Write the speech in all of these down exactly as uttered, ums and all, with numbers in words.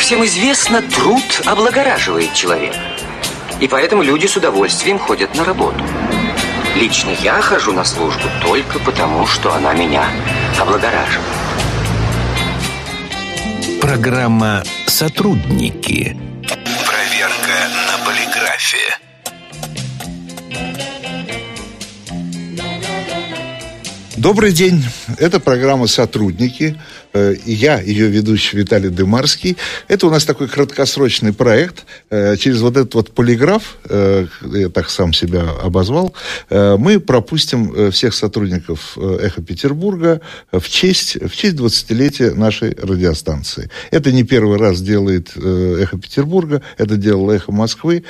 всем известно, труд облагораживает человека. И поэтому люди с удовольствием ходят на работу. Лично я хожу на службу только потому, что она меня облагораживает. Программа «Сотрудники». Проверка на полиграфе. Добрый день. Это программа «Сотрудники». И я, ее ведущий Виталий Дымарский. Это у нас такой краткосрочный проект. Через вот этот вот полиграф, я так сам себя обозвал, мы пропустим всех сотрудников «Эхо Петербурга» в честь, в честь двадцатилетия нашей радиостанции. Это не первый раз делает «Эхо Петербурга», это делало «Эхо Москвы».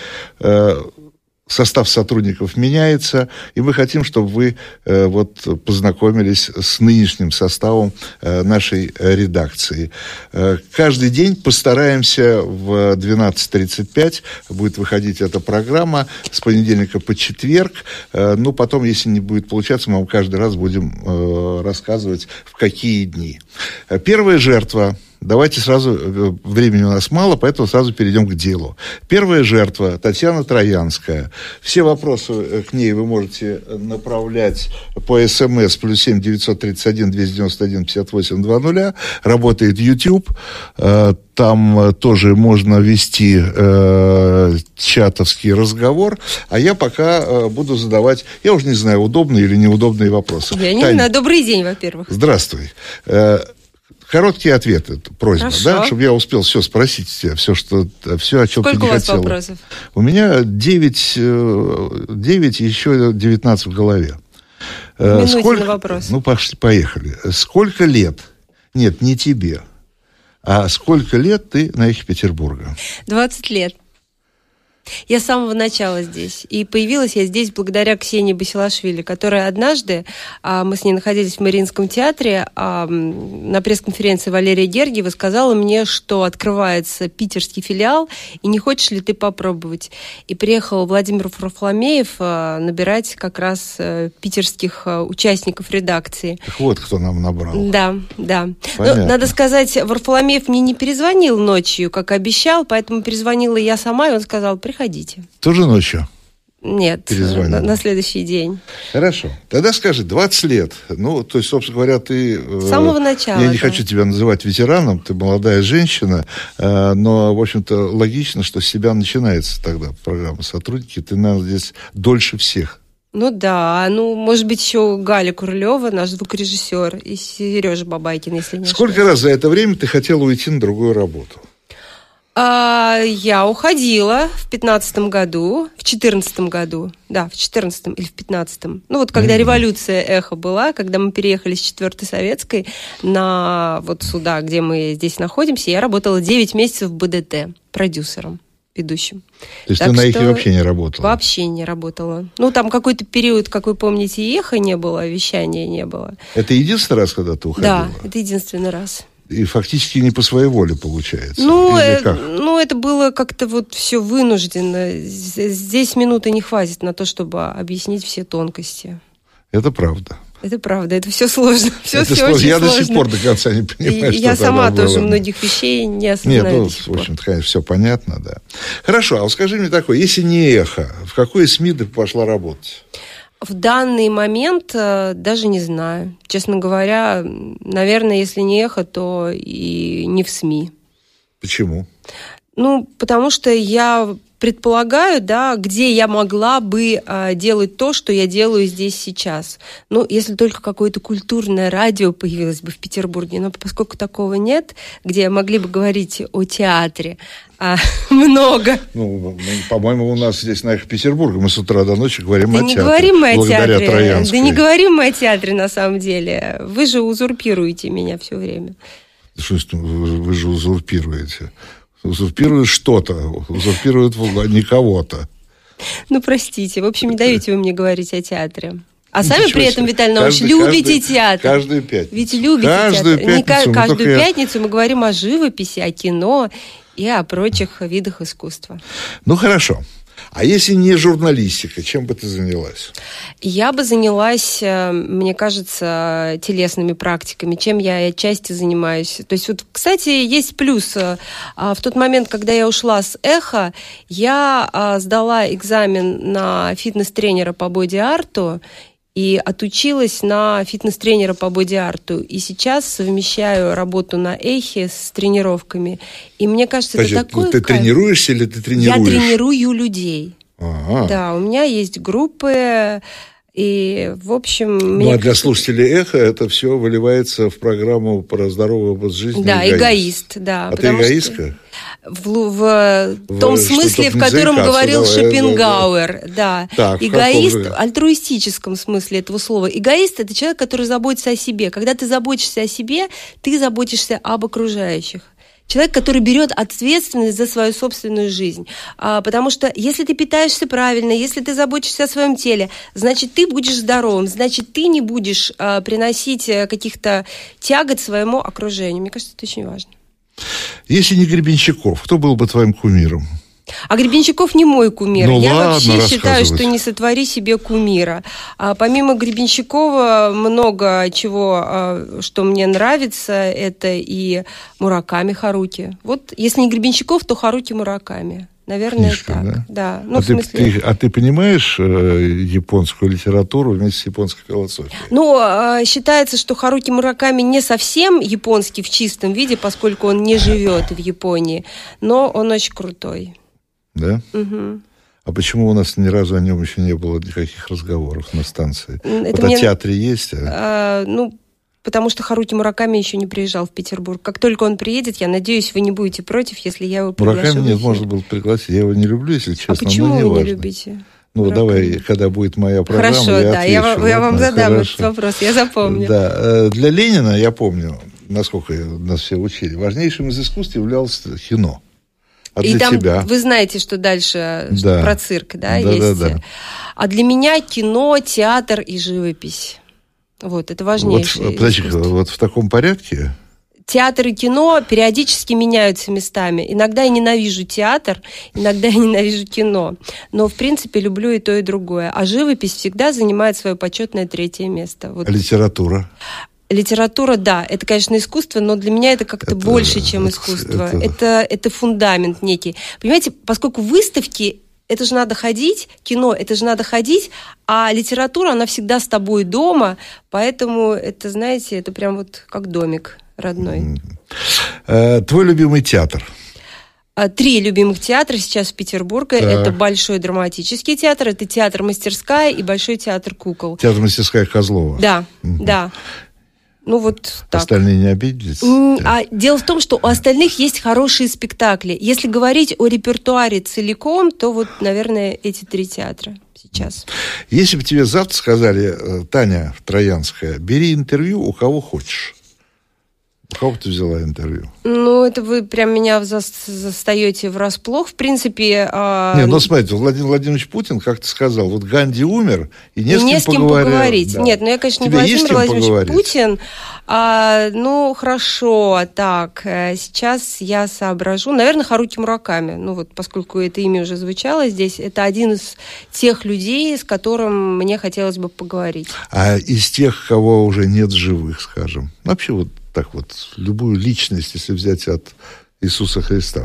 Состав сотрудников меняется, и мы хотим, чтобы вы э, вот, познакомились с нынешним составом э, нашей редакции. Э, каждый день постараемся в двенадцать тридцать пять будет выходить эта программа с понедельника по четверг. Э, ну, потом, если не будет получаться, мы вам каждый раз будем э, рассказывать, в какие дни. Э, первая жертва. Давайте сразу, времени у нас мало, поэтому сразу перейдем к делу. Первая жертва Татьяна Троянская. Все вопросы к ней вы можете направлять по смс плюс семь девятьсот тридцать один двести девяносто один пятьдесят восемь двадцать. Работает YouTube. Там тоже можно вести э, чатовский разговор. А я пока э, буду задавать, я уже не знаю, удобные или неудобные вопросы. Я не Тань, знаю. Добрый день, во-первых. Здравствуй. Короткие ответы, просьба, Хорошо. Да, чтобы я успел все спросить тебя, все, что, все, о чем Сколько ты не у вас хотела. Вопросов? У меня девять, девять еще девятнадцать в голове. Минуте Сколько, на вопрос. Ну, пошли, поехали. Сколько лет, нет, не тебе, а сколько лет ты на «Эхе Петербурга»? двадцать лет. Я с самого начала здесь. И появилась я здесь благодаря Ксении Басилашвили, которая однажды, а, мы с ней находились в Мариинском театре, а, на пресс-конференции Валерия Гергиева сказала мне, что открывается питерский филиал, и не хочешь ли ты попробовать? И приехал Владимир Варфоломеев а, набирать как раз а, питерских а, участников редакции. Так вот, кто нам набрал. Да, да. Но, надо сказать, Варфоломеев мне не перезвонил ночью, как обещал, поэтому перезвонила я сама, и он сказал: приходите. Тоже ночью? Нет, на, на следующий день. Хорошо. Тогда скажи, двадцать лет. Ну, то есть, собственно говоря, ты... С самого начала. Я не да. хочу тебя называть ветераном, ты молодая женщина, но, в общем-то, логично, что с себя начинается тогда программа «Сотрудники». Ты, наверное, здесь дольше всех. Ну да, ну, может быть, еще Галя Курлева, наш звукорежиссер, и Сережа Бабайкин, если не Сколько ошибаюсь. раз за это время ты хотела уйти на другую работу? А, я уходила в пятнадцатом году, в четырнадцатом году, да, в четырнадцатом или в пятнадцатом. Ну вот когда mm-hmm. революция «Эхо» была, когда мы переехали с четвертой Советской на вот сюда, где мы здесь находимся, я работала девять месяцев в БДТ продюсером, ведущим. То есть так ты на «Эхе» вообще не работала? Вообще не работала. Ну там какой-то период, как вы помните, и «Эхо» не было, вещания не было. Это единственный раз, когда ты уходила? Да, это единственный раз. И фактически не по своей воле получается. Ну, э, ну, это было как-то вот все вынужденно. Здесь минуты не хватит на то, чтобы объяснить все тонкости. Это правда. Это правда, это все сложно. Все, это все сложно. очень Я сложно. до сих пор до конца не понимаю, и, что Я сама было. тоже многих вещей не осознаю. Нет, ну, до сих в общем-то, пор. конечно, все понятно, да. Хорошо, а вот скажи мне такое, если не «Эхо», в какой СМИ ты пошла работать? В данный момент даже не знаю. Честно говоря, наверное, если не «Эхо», то и не в СМИ. Почему? Ну, потому что я предполагаю, да, где я могла бы а, делать то, что я делаю здесь сейчас. Ну, если только какое-то культурное радио появилось бы в Петербурге, но поскольку такого нет, где могли бы говорить о театре, а, много. Ну, по-моему, у нас здесь на «Эхе Петербурга мы с утра до ночи говорим да о не театре. Говорим мы о театре. Троянской. Да не говорим мы о театре, на самом деле. Вы же узурпируете меня все время. Что вы же узурпируете? Узурпируют что-то, узурпируют не кого-то. Ну, простите. В общем, не даете вы мне говорить о театре. А Ну, сами при этом, Виталий Наумович, любите каждый, театр. Каждую пятницу. Ведь любите каждую театр. Пятницу, Не, каждую только пятницу я... мы говорим о живописи, о кино и о прочих видах искусства. Ну, хорошо. А если не журналистика, чем бы ты занялась? Я бы занялась, мне кажется, телесными практиками, чем я и отчасти занимаюсь. То есть, вот, кстати, есть плюс. В тот момент, когда я ушла с «Эхо», я сдала экзамен на фитнес-тренера по боди-арту и отучилась на фитнес-тренера по боди-арту. И сейчас совмещаю работу на «Эхе» с тренировками. И мне кажется, Подожди, это такое... Ты кайф. Тренируешься или ты тренируешь? Я тренирую людей. Ага. Да, у меня есть группы, и, в общем... Ну, мне а для кажется... слушателей «Эхо» это все выливается в программу про здоровый образ жизни. Да, эгоист, эгоист да. А ты эгоистка? В, в, в том в, смысле, в котором говорил давай, Шопенгауэр, да. Так, эгоист в альтруистическом смысле этого слова. Эгоист – это человек, который заботится о себе. Когда ты заботишься о себе, ты заботишься об окружающих. Человек, который берет ответственность за свою собственную жизнь. А, потому что если ты питаешься правильно, если ты заботишься о своем теле, значит, ты будешь здоровым, значит, ты не будешь а, приносить каких-то тягот своему окружению. Мне кажется, это очень важно. Если не Гребенщиков, кто был бы твоим кумиром? А Гребенщиков не мой кумир. Ну, Я ладно, вообще считаю, что не сотвори себе кумира. А помимо Гребенщикова много чего, что мне нравится. Это и Мураками Харуки. Вот если не Гребенщиков, то Харуки Мураками. Наверное, Книжка, так. Да? Да. Ну, а, в смысле... ты, ты, а ты понимаешь э, японскую литературу вместе с японской философией? Ну, э, считается, что Харуки Мураками не совсем японский в чистом виде, поскольку он не живет в Японии, но он очень крутой. Да? Угу. А почему у нас ни разу о нем еще не было никаких разговоров на станции? Это вот мне... о театре есть? А... А, ну, потому что Харуки Мураками еще не приезжал в Петербург. Как только он приедет, я надеюсь, вы не будете против, если я его приглашу. Мураками нет, можно было пригласить. Я его не люблю, если честно. А почему но не вы важно. не любите? Ну, Мураками? Давай, когда будет моя программа, Хорошо, я да, отвечу. я, я вам задам Хорошо. этот вопрос, я запомню. Да, для Ленина, я помню, насколько нас все учили, важнейшим из искусств являлось кино. А и для там тебя? Вы знаете, что дальше да. про цирк, да, да есть. Да, да. А для меня кино, театр и живопись. Вот, это важнейшее. Вот, подожди, вот в таком порядке? Театр и кино периодически меняются местами. Иногда я ненавижу театр, иногда я ненавижу кино. Но, в принципе, люблю и то, и другое. А живопись всегда занимает свое почетное третье место. Вот. А литература? Литература, да, это, конечно, искусство, но для меня это как-то это, больше, чем это, искусство. Это... Это, это фундамент некий. Понимаете, поскольку выставки, это же надо ходить, кино, это же надо ходить, а литература, она всегда с тобой дома, поэтому это, знаете, это прям вот как домик родной. Твой любимый театр? Три любимых театра сейчас в Петербурге. Так. Это Большой драматический театр, это театр-мастерская и Большой театр кукол. Театр-мастерская Козлова? Да, угу. да. Ну вот так. Остальные не обиделись? А дело в том, что у остальных есть хорошие спектакли. Если говорить о репертуаре целиком, то вот, наверное, эти три театра сейчас. Если бы тебе завтра сказали, Таня Троянская, бери интервью у кого хочешь, у кого ты взяла интервью? Ну, это вы прям меня застаете врасплох. В принципе... А... Не, ну, смотрите, Владимир Владимирович Путин как-то сказал, вот Ганди умер, и не, и с, не кем с кем поговорил. поговорить. Да. Нет, ну я, конечно, Тебе не Владимир Владимирович поговорить? Путин. А, ну, хорошо, так, сейчас я соображу. Наверное, Харуки Мураками. Ну, вот, поскольку это имя уже звучало здесь, это один из тех людей, с которым мне хотелось бы поговорить. А из тех, кого уже нет живых, скажем? Вообще вот так вот, любую личность, если взять от Иисуса Христа.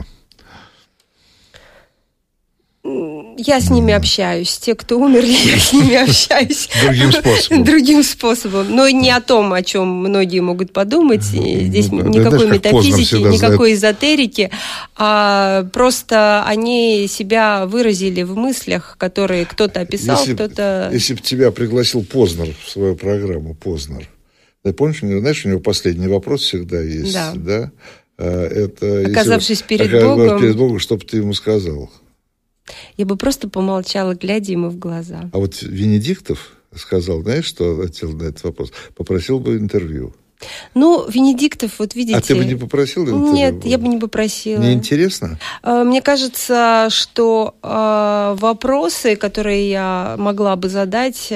Я с ними общаюсь. Те, кто умерли, я с ними общаюсь. Другим способом. Другим способом. Но не о том, о чем многие могут подумать. Здесь ну, никакой метафизики, никакой эзотерики. А просто они себя выразили в мыслях, которые кто-то описал, если, кто-то... Если бы тебя пригласил Познер в свою программу, Познер, ты помнишь, знаешь, у него последний вопрос всегда есть, да? да? Это, оказавшись если, перед оказавшись Богом... перед Богом, что бы ты ему сказал? Я бы просто помолчала, глядя ему в глаза. А вот Венедиктов сказал, знаешь, что ответил на этот вопрос? Попросил бы интервью. Ну, Венедиктов, вот видите... А ты бы не попросила интервью? Нет, я бы не попросила. Не интересно? Мне кажется, что вопросы, которые я могла бы задать...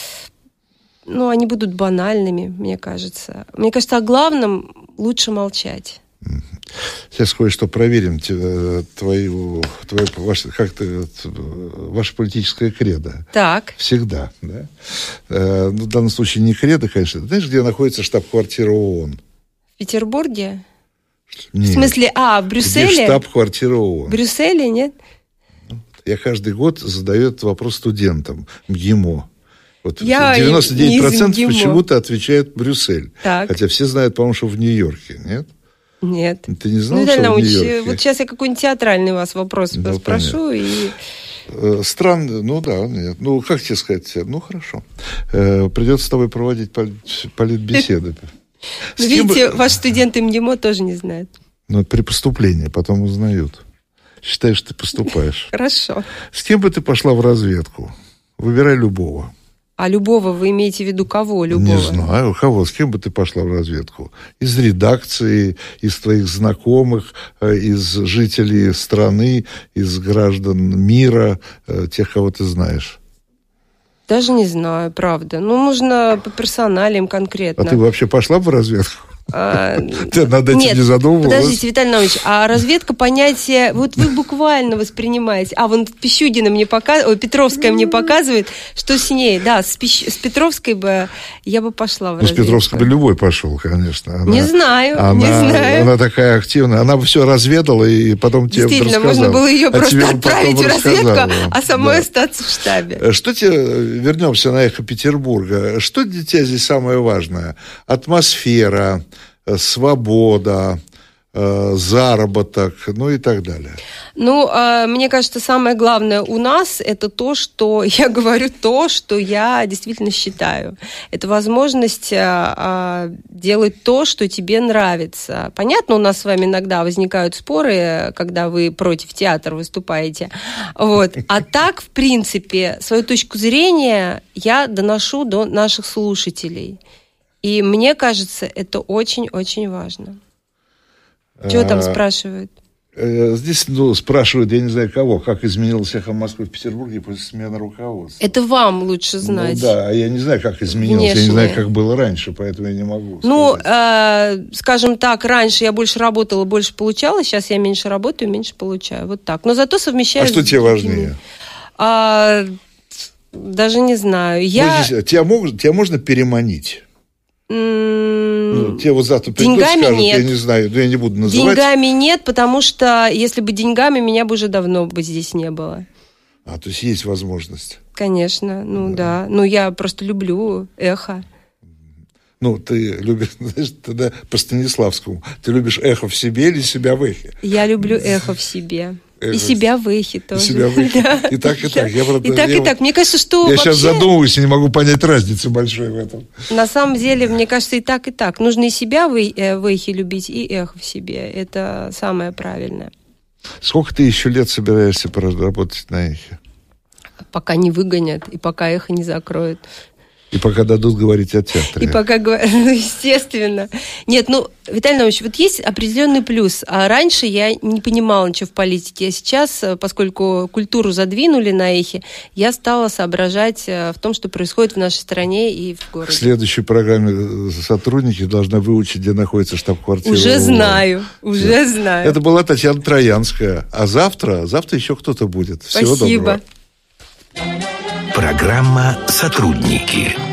Ну, они будут банальными, мне кажется. Мне кажется, о главном лучше молчать. Сейчас кое-что проверим. Твою, твою, ваш, как ты, ваше политическое кредо. Так. Всегда, да? Ну, в данном случае не кредо, конечно. Знаешь, где находится штаб-квартира ООН? В Петербурге? Нет. В смысле, а, в Брюсселе? Где штаб-квартира ООН? В Брюсселе, нет? Я каждый год задаю этот вопрос студентам. МГИМО. Вот Я девяносто девять процентов почему-то отвечают Брюссель. Так. Хотя все знают, по-моему, что в Нью-Йорке, нет? Нет. Ты не знал, ну, что в Нью-Йорке? Вот сейчас я какой-нибудь театральный вас вопрос ну, спрошу. И... Странно, ну да, нет. Ну, как тебе сказать? Ну, хорошо. Придется с тобой проводить политбеседы. Видите, ваши студенты МГИМО тоже не знают. Ну, при поступлении, потом узнают. Считаешь, ты поступаешь. Хорошо. С кем бы ты пошла в разведку? Выбирай любого. А любого вы имеете в виду кого? Любого? Не знаю, кого. С кем бы ты пошла в разведку? Из редакции, из твоих знакомых, из жителей страны, из граждан мира, тех, кого ты знаешь? Даже не знаю, правда. Ну, нужно по персоналиям конкретно. А ты вообще пошла бы в разведку? А, ты над этим нет, не задумывалась? Подождите, Виталий Наумович, а разведка понятие, вот вы буквально воспринимаете, а вон Пищудина мне показывает, Петровская мне показывает, что с ней, да, с, Пищ... с Петровской бы я бы пошла в разведку. Ну, с Петровской бы любой пошел, конечно. Она, не знаю, она, не знаю. Она такая активная, она бы все разведала и потом тебе рассказала. Действительно, можно было ее а просто отправить в разведку, а самой да. остаться в штабе. Что тебе, вернемся на «Эхо Петербурга, что для тебя здесь самое важное? Атмосфера, свобода, заработок, ну и так далее. Ну, мне кажется, самое главное у нас это то, что я говорю то, что я действительно считаю. Это возможность делать то, что тебе нравится. Понятно, у нас с вами иногда возникают споры, когда вы против театра выступаете. Вот. А так, в принципе, свою точку зрения я доношу до наших слушателей. И мне кажется, это очень-очень важно. Чего там спрашивают? Здесь ну, спрашивают, я не знаю кого, как изменилось «Эхо Москвы» в Петербурге после смены руководства. Это вам лучше знать. Ну, да, я не знаю, как изменилось, Внешне. Я не знаю, как было раньше, поэтому я не могу сказать. Ну, э, скажем так, раньше я больше работала, больше получала, сейчас я меньше работаю, меньше получаю. Вот так. Но зато совмещаю... А что тебе важнее? А, даже не знаю. Я... Ну, здесь, тебя, могут, тебя можно переманить? Ну, те вот завтра придут, деньгами скажут, нет. Я не знаю, я не буду называть. Деньгами нет, потому что если бы деньгами, меня бы уже давно бы здесь не было. А, то есть есть возможность? Конечно, ну да. да. Ну, я просто люблю «Эхо». Ну, ты любишь, знаешь, тогда по Станиславскому. Ты любишь «Эхо» в себе или себя в «Эхе»? Я люблю «Эхо» в себе. И себя в «Эхе» тоже. И себя в «Эхе». Да. И так, и так. Я, правда, и так, я, и так. Мне кажется, что Я вообще... сейчас задумываюсь и не могу понять разницы большой в этом. На самом деле, мне кажется, и так, и так. Нужно и себя в «Эхе» любить, и «Эхо» в себе. Это самое правильное. Сколько ты еще лет собираешься проработать на «Эхе»? Пока не выгонят, и пока «Эхо» не закроют. И пока дадут говорить о театре. И пока говорят, ну, естественно. Нет, ну, Виталий Наумович, вот есть определенный плюс. А раньше я не понимала ничего в политике. А сейчас, поскольку культуру задвинули на «Эхе», я стала соображать в том, что происходит в нашей стране и в городе. В следующей программе сотрудники должны выучить, где находится штаб-квартира. Уже знаю, уже да. знаю. Это была Татьяна Троянская. А завтра, завтра еще кто-то будет. Всего Спасибо. доброго. Программа «Сотрудники».